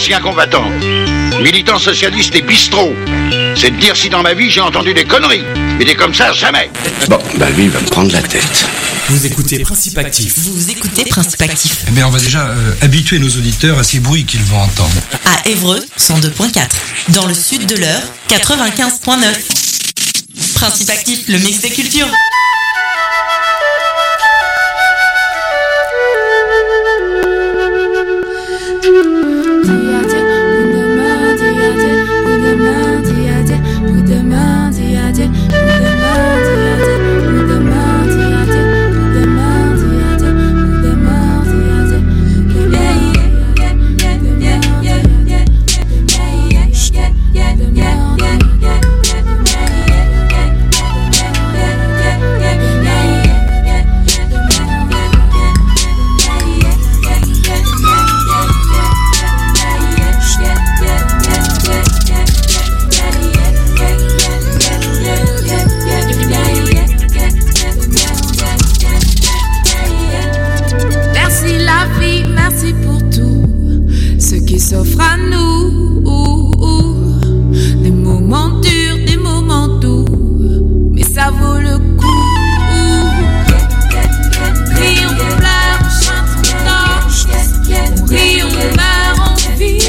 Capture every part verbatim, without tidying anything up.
ancien combattant, militant socialiste et bistrot. C'est de dire si dans ma vie j'ai entendu des conneries. Mais des comme ça, jamais. Bon, bah lui, il va me prendre la tête. Vous écoutez Principe Actif. Vous écoutez Principe Actif. Eh bien, on va déjà euh, habituer nos auditeurs à ces bruits qu'ils vont entendre. À Évreux, cent deux virgule quatre. Dans le sud de l'Eure, quatre-vingt-quinze virgule neuf. Principe Actif, le mix des cultures. S'offre à nous, des moments durs, des moments doux, mais ça vaut le coup. Ris, on pleure, on chante, on danse, on rit, on meurt, on vit.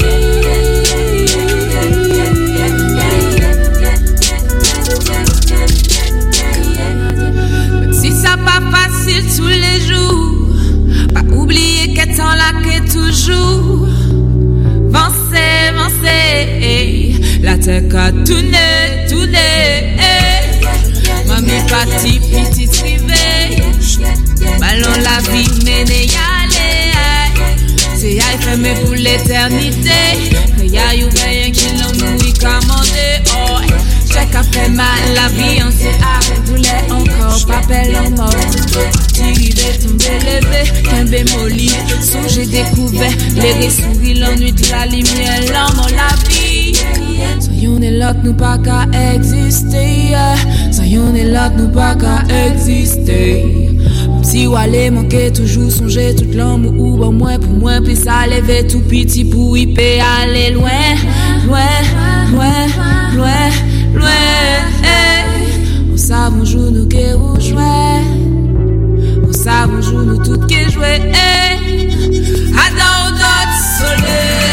Même si ça pas facile tous les jours, pas oublier qu'être en là qu'est toujours. Vancez, vancez, la terre a tourné, tourné. Mamie parti, petite rivée. Ballon la vie, mené y'allait. C'est y'aille fermé pour l'éternité. Y'a eu rien qui l'ont nourri commandé. Oh, chaque a fait mal, la vie en s'est arrêtée. Voulait encore, papel en mort. Tiré, tombé, levé, qu'un bémoli. Son j'ai découvert, les souris, l'ennui de la lumière, l'homme en la vie. Soyons des lots, nous pas qu'à exister. Soyons des lots, nous pas qu'à exister. Même si ou aller manquer, toujours songer toute l'homme ou bon moins pour moins, puis ça lever tout petit pour y peut aller loin, loin, loin, loin, loin. On savons jour nous qui rejoint. On savons jour nous toutes qui jouent. Adam d'autres soleil.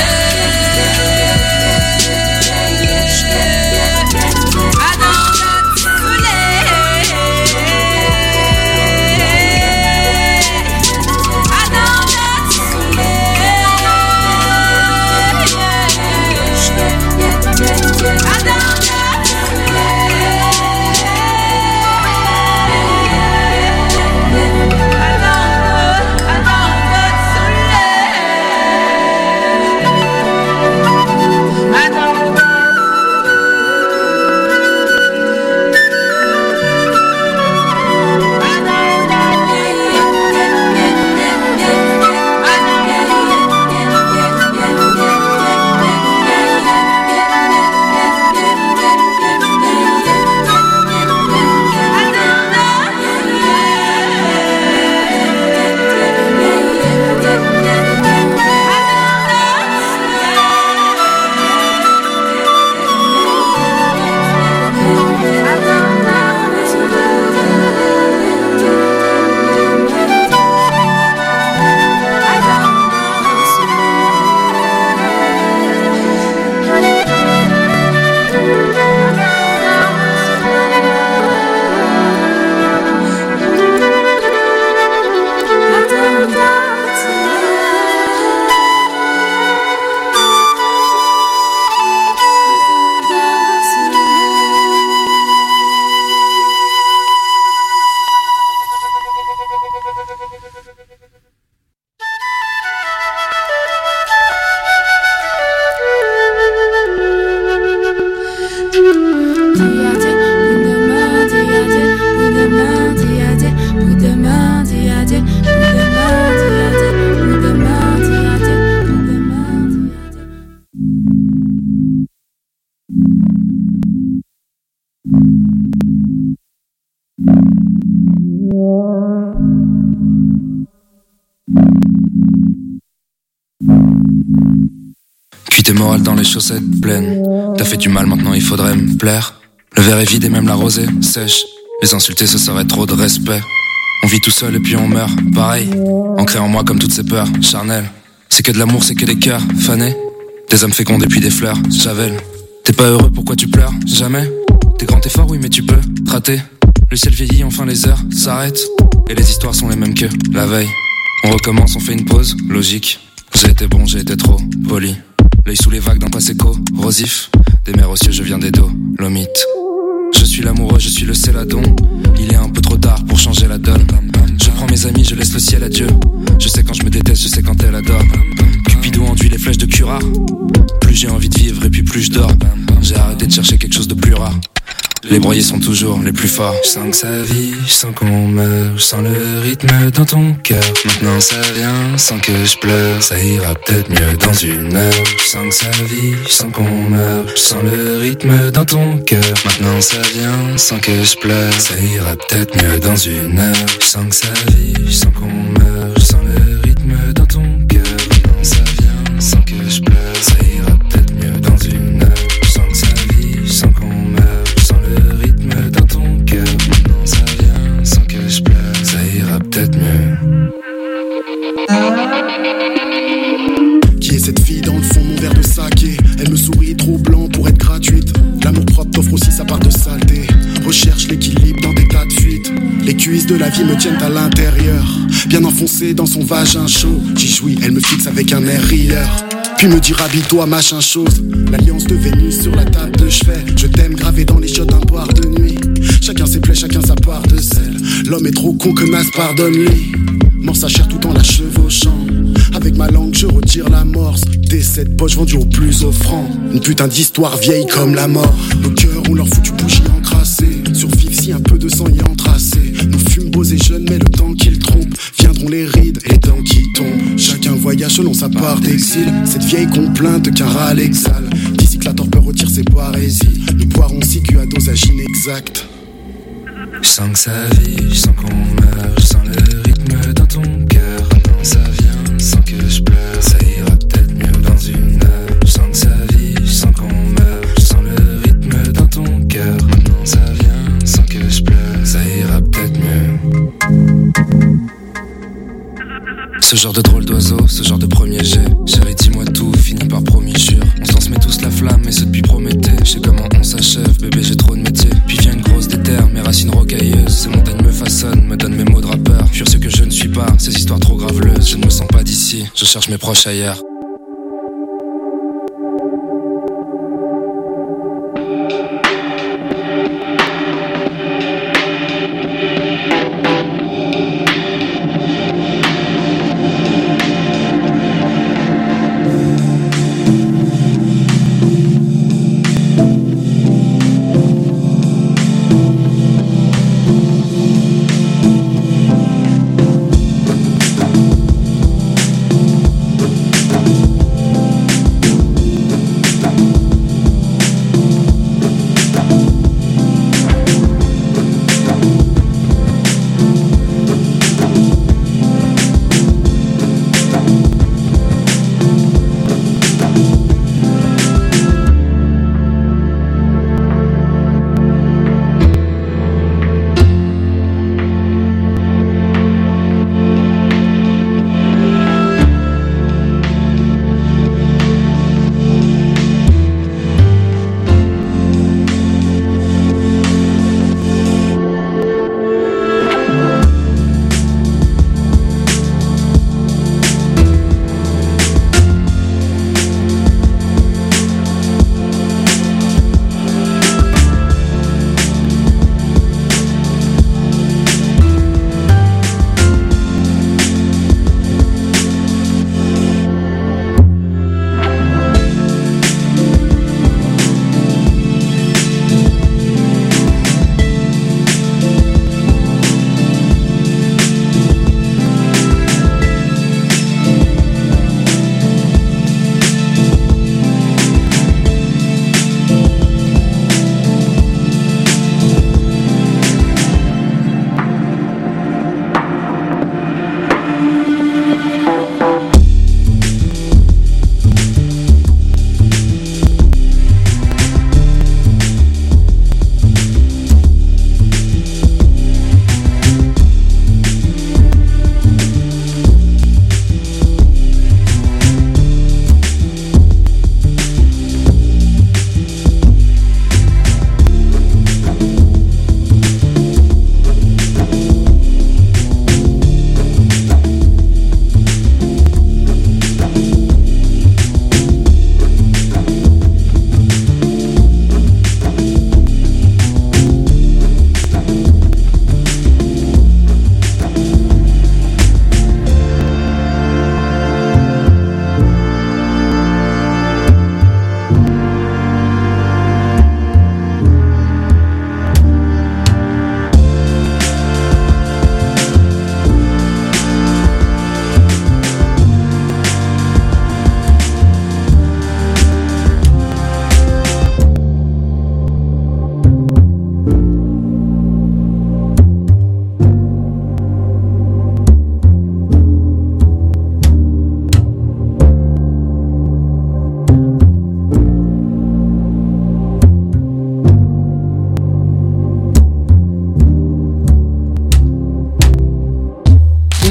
Puis t'es morale dans les chaussettes pleines. T'as fait du mal, maintenant il faudrait me plaire. Le verre est vide et même la rosée sèche. Les insulter ce serait trop de respect. On vit tout seul et puis on meurt, pareil. Ancré en moi comme toutes ces peurs charnelles. C'est que de l'amour, c'est que des cœurs fanés. Des âmes fécondes et puis des fleurs, Javel. T'es pas heureux, pourquoi tu pleures? Jamais. T'es grand et fort, oui mais tu peux te rater. Le ciel vieillit, enfin les heures s'arrêtent. Et les histoires sont les mêmes que la veille. On recommence, on fait une pause, logique. J'ai été bon, j'ai été trop poli. L'œil sous les vagues d'un passé corrosif. Des mers aux cieux, je viens des Dolomites. Je suis l'amoureux, je suis le céladon. Il est un peu trop tard pour changer la donne. Je prends mes amis, je laisse le ciel à Dieu. Je sais quand je me déteste, je sais quand elle adore. Cupidon enduit les flèches de Cura. Plus j'ai envie de vivre et puis plus je dors. J'ai arrêté de chercher quelque chose de plus rare. Les broyés sont toujours les plus forts. Je sens que ça vit, je sens qu'on meurt. Je sens le rythme dans ton cœur. Maintenant ça vient, sans que je pleure. Ça ira peut-être mieux dans une heure. Je sens que ça vit, je sens qu'on meurt. Je sens le rythme dans ton cœur. Maintenant ça vient, sans que je pleure. Ça ira peut-être mieux dans une heure. Je sens que ça vit, je sens qu'on meurt. Je sens le rythme dans ton cœur. Maintenant ça vient, sans que je pleure. Ça ira peut-être mieux dans une heure. Je sens que ça vit, je sens qu'on meurt. Le rythme dans ton cœur, maintenant ça vient sans que je pleure, ça ira peut-être mieux. Qui est cette fille dans le fond, mon verre de saké? Elle me sourit trop blanc pour être gratuite. L'amour propre t'offre aussi sa part de saleté. Recherche l'équilibre dans des tas de fuites. Les cuisses de la vie me tiennent à l'intérieur, bien enfoncé dans son vagin chaud. J'y jouis, elle me fixe avec un air rieur. Puis me dire habille-toi machin chose. L'alliance de Vénus sur la table de chevet. Je t'aime gravé dans les chiottes d'un boire de nuit. Chacun ses plaies, chacun sa part de sel. L'homme est trop con que Nas pardonne-lui. Morce sa chair tout en la chevauchant. Avec ma langue je retire la morse des sept poches vendues au plus offrant. Une putain d'histoire vieille comme la mort. Nos cœurs ont leur foutu bougie encrassée. Survivre si un peu de sang y entracé. Nous fûmes beaux et jeunes mais le temps qu'ils trompent. Viendront les rides et les dents qui tombent. Chacun voyage selon sa part d'exil. Cette vieille complainte qu'un râle exhale. D'ici que la torpeur retire ses poésies. Nous boirons si que à dosage inexact. Je sens que ça vit, je sens qu'on meurt. Je sens le rythme dans ton cœur. Maintenant ça vient sans que je pleure. Ça ira peut-être mieux dans une heure. Je sens que ça vit, je sens qu'on meurt. Je sens le rythme dans ton cœur. Maintenant ça vient sans que je pleure. Ça ira peut-être mieux. Ce genre de drôle d'oiseau, ce genre de premier jet. Chérie, dis-moi tout, fini par promis, jure. On se transmet tous la flamme, et ce depuis Prométhée. Je sais comment on s'achève, bébé, j'ai trop de métier. Puis vient une grosse déterre, mes racines rocailleuses. Ces montagnes me façonnent, me donnent mes mots de rappeur. Fuir ce que je ne suis pas, ces histoires trop graveleuses. Je ne me sens pas d'ici, je cherche mes proches ailleurs.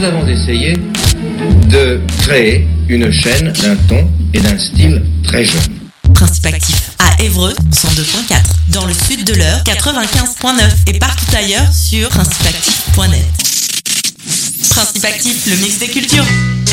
nous avons essayé de créer une chaîne d'un ton et d'un style très jeune. Principe Actif à Évreux, cent deux point quatre. Dans le sud de l'Eure, quatre-vingt-quinze point neuf. Et partout ailleurs sur principe actif point net. Principe Actif, le mix des cultures.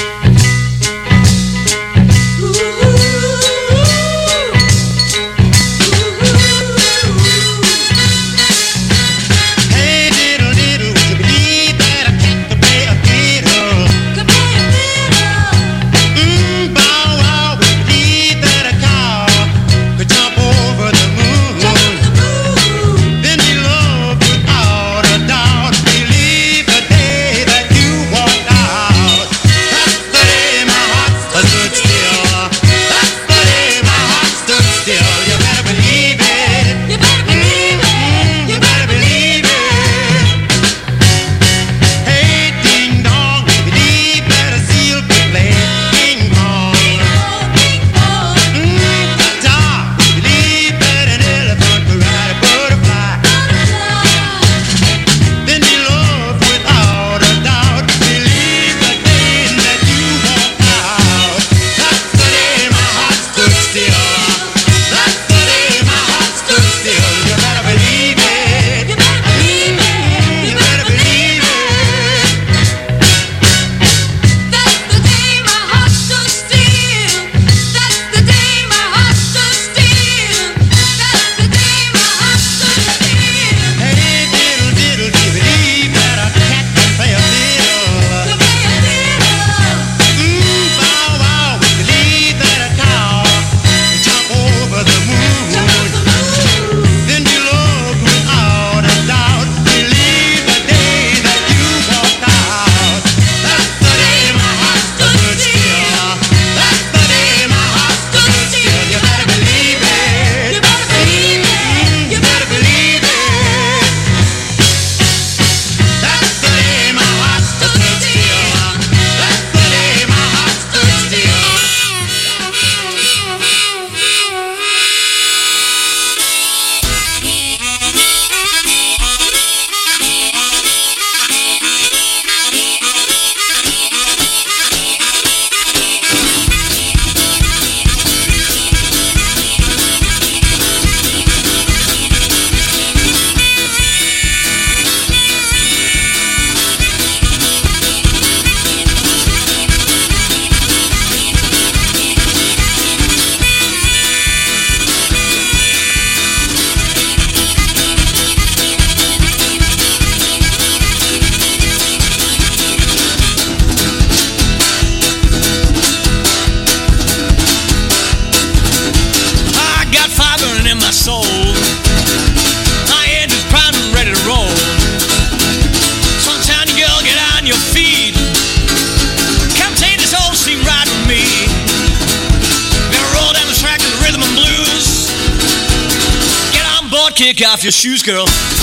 Kick off your shoes, girl.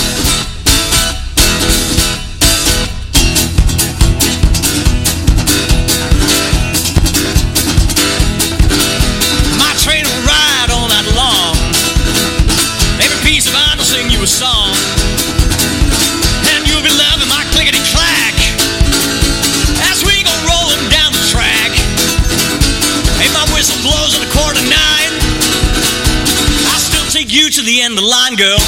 My train will ride all night long. Every piece of iron will sing you a song. And you'll be loving my clickety-clack as we go rolling down the track. Hey, my whistle blows on a quarter nine. I'll still take you to the end of the line, girl.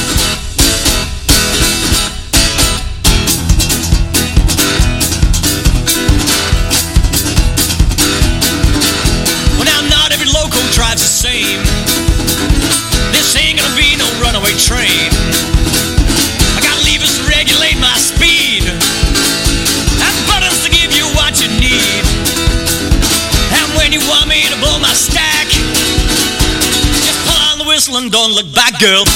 Well, now not every loco drives the same. This ain't gonna be no runaway train. I got levers to regulate my speed and buttons to give you what you need. And when you want me to blow my stack, just pull on the whistle and don't look back, girl.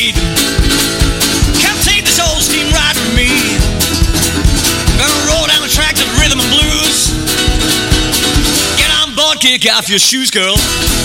speed. Come take this old steam ride with me. Gonna roll down the track to the rhythm and blues. Get on board, kick off your shoes, girl.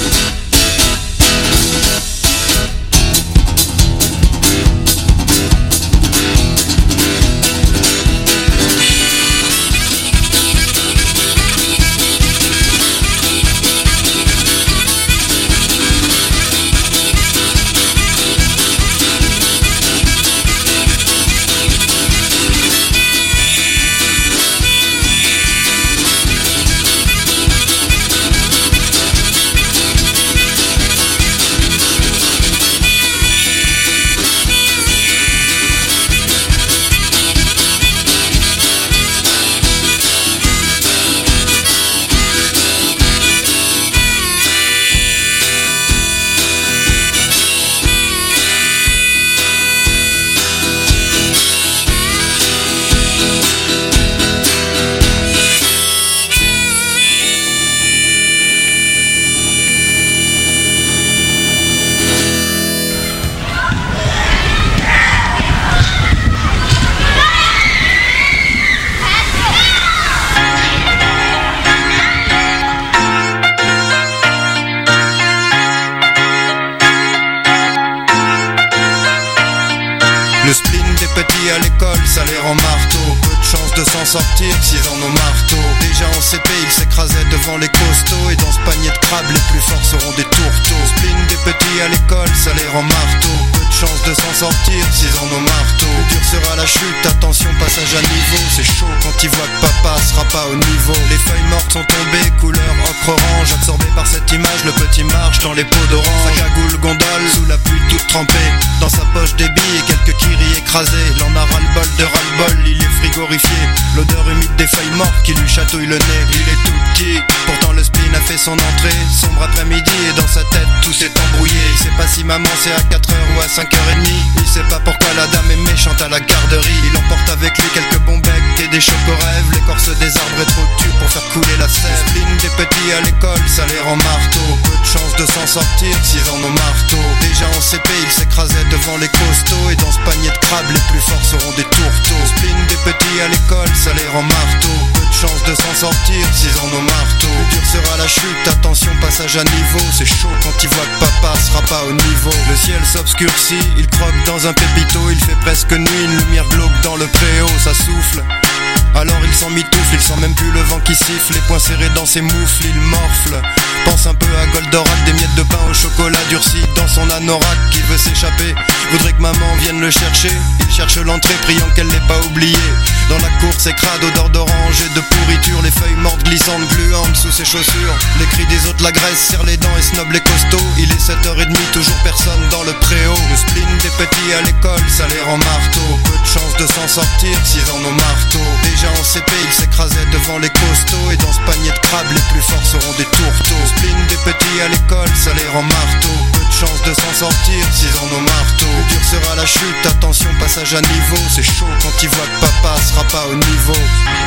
Le spleen des petits à l'école, ça les rend marteau. Peu de chance de s'en sortir s'ils en ont marteau. Déjà en C P, ils s'écrasaient devant les costauds. Et dans ce panier de crabes, les plus forts seront des tourteaux. Le spleen des petits à l'école, ça les rend marteau. Peu de chance de s'en sortir s'ils en ont marteau. Le dur sera la chute, attention, passage à niveau. C'est chaud quand ils voient que papa sera pas au niveau. Les feuilles mortes sont tombées, couleur ocre orange. Absorbé par cette image, le petit marche dans les pots d'orange. Sa cagoule gondole, sous la pluie toute trempée. Dans sa poche des billes et quelques kiris écrasés. Il en a ras-le-bol de ras-le-bol, il est frigorifié. L'odeur humide des feuilles mortes qui lui chatouille le nez. Il est tout petit, pourtant le spleen a fait son entrée. Sombre après-midi et dans sa tête tout s'est embrouillé. Il sait pas si maman c'est à quatre heures ou à cinq heures trente. Il sait pas pourquoi la dame est méchante à la garderie. Il emporte avec lui quelques bons becs et des chocorèves. L'écorce des arbres est trop dure pour faire couler la sève. Le spleen des petits à l'école, ça les rend marteau. Peu de chance de s'en sortir s'ils en ont marteau. Déjà en C P, ils s'écrasaient devant les costauds. Et dans ce panier de crabes, les plus forts seront des tourteaux. Le spleen des petits à l'école, ça les rend marteau. Peu de chance de s'en sortir s'ils en ont marteau. Le dur sera la chute, attention, passage à niveau. C'est chaud quand ils voient que papa sera pas au niveau. Le ciel s'obscurcit, il croque dans un pépito. Il fait presque nuit, une lumière glauque dans le préau, ça souffle. Alors il s'en mitoufle, il sent même plus le vent qui siffle. Les poings serrés dans ses moufles, il morfle. Pense un peu à Goldorak, des miettes de pain au chocolat durci dans son anorak. Il veut s'échapper, voudrait que maman vienne le chercher. Il cherche l'entrée, priant qu'elle l'ait pas oublié. Dans la cour, c'est crade, odeur d'orange et de pourriture. Les feuilles mortes glissantes, gluantes sous ses chaussures. Les cris des autres l'agressent, serre les dents et snob les costauds. Il est sept heures trente, toujours personne dans le préau. Le spleen des petits à l'école, ça les rend marteau. Peu de chance de s'en sortir s'ils en ont marteau. Déjà en C P, ils s'écrasaient devant les costauds. Et dans ce panier de crabes, les plus forts seront des tourteaux. Le spleen des petits à l'école, ça les rend marteau. Peu de chance de s'en sortir s'ils en ont marteau. Le dur sera la chute, attention, passage à niveau. C'est chaud quand ils voient que papa sera pas au niveau.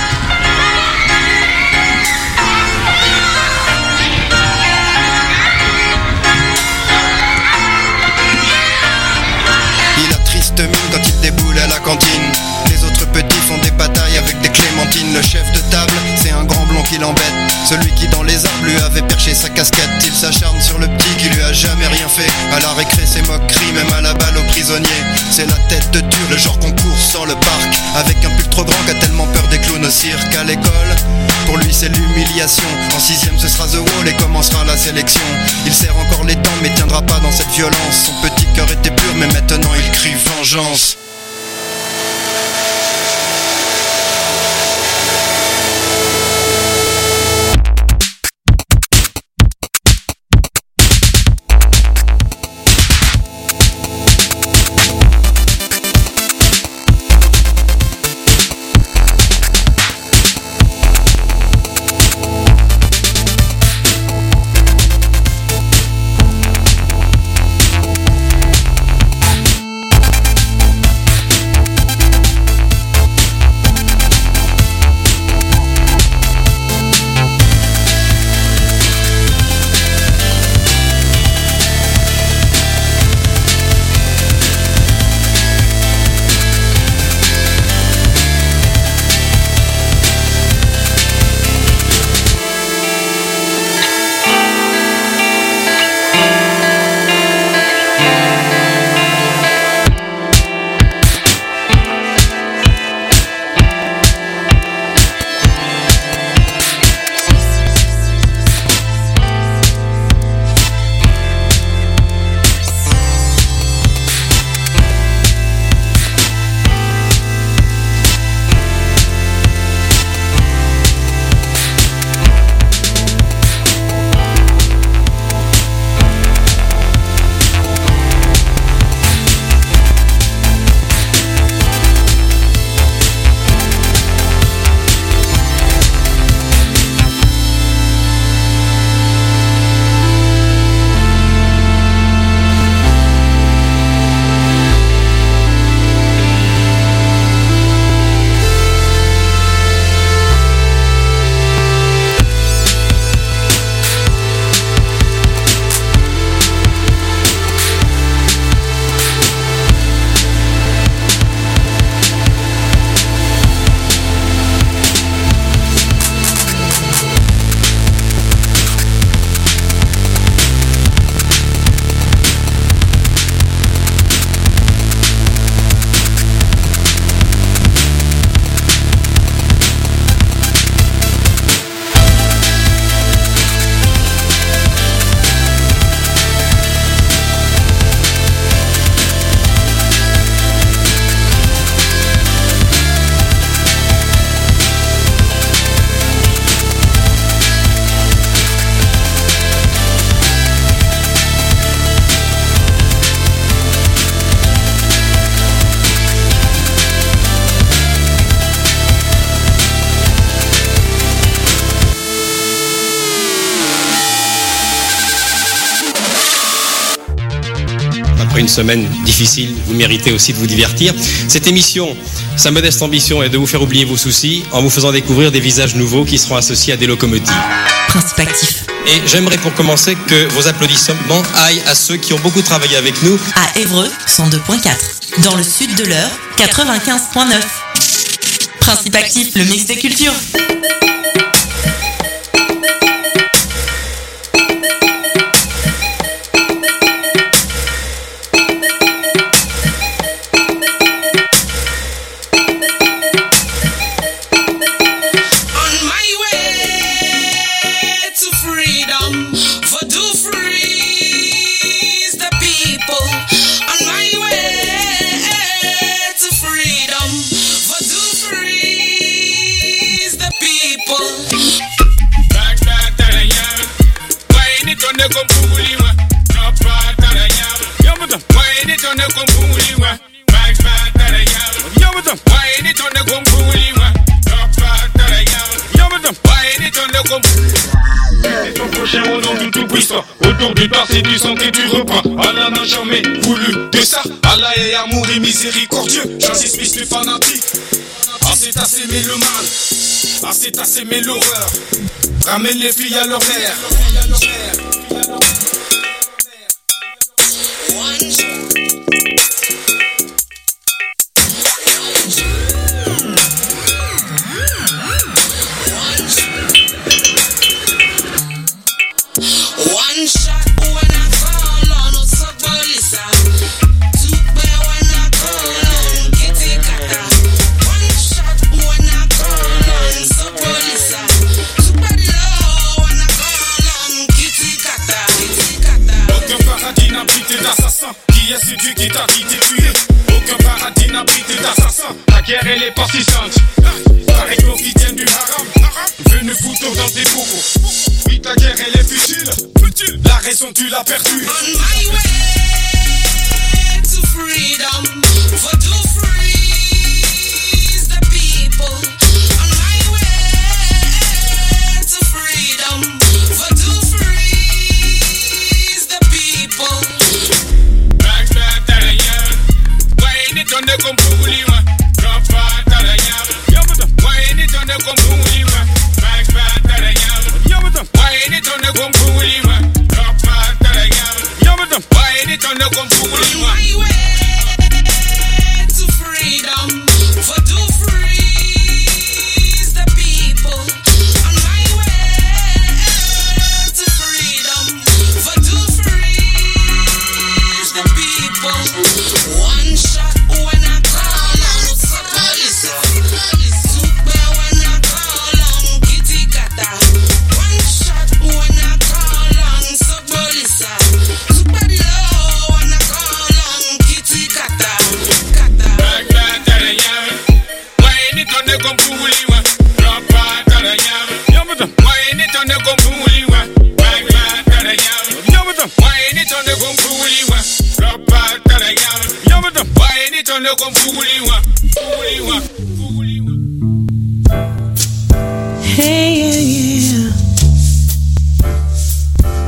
Il a triste mine quand il déboule à la cantine. Les autres petits font des batailles avec des clémentines. Le chef de table, c'est un grand blond qui l'embête. Celui qui dans les arbres lui avait perché sa casquette. Il s'acharne sur le petit qui lui a jamais rien fait. À la récré c'est moquerie, même à la balle aux prisonniers. C'est la tête de dur, le genre qu'on court sans le parc. Avec un pull trop grand qu'a tellement peur des clowns au cirque. À l'école, pour lui c'est l'humiliation. En sixième ce sera The Wall et commencera la sélection. Il serre encore les dents mais tiendra pas dans cette violence. Son petit cœur était pur mais maintenant il crie vengeance. après une semaine difficile, vous méritez aussi de vous divertir. Cette émission, sa modeste ambition est de vous faire oublier vos soucis en vous faisant découvrir des visages nouveaux qui seront associés à des locomotives. Principe actif. Et j'aimerais pour commencer que vos applaudissements aillent à ceux qui ont beaucoup travaillé avec nous. À Évreux, cent deux point quatre. Dans le sud de l'Eure, quatre-vingt-quinze point neuf. Principe actif, le mix des cultures. Autour du bar, c'est du sang que tu reprends. Allah n'a jamais voulu de ça. Allah est amour et miséricordieux. Choisis Smith, le fanatique. Ah, c'est assez, mais le mal. Ah, c'est assez, mais l'horreur. Ramène les filles à leur mère. Qui est celui qui t'a dit de tuer? Aucun paradis n'abrite d'assassin. La guerre elle est persistante. Pareil l'eau qui tient du haram. Venu foutre dans tes bobos. Oui, ta guerre elle est futile. La raison tu l'as perdue. On my way to freedom. For to freeze the people. On my way to freedom. For to freeze the people. Donde compuliwa, ropa tarayama. Why ni donde compuliwa, back back tarayama. Why ni donde compuliwa, ropa tarayama. Why ni donde compuliwa. My way to freedom, for to freeze the people. On my way to freedom, for to freeze the people. One shot. Why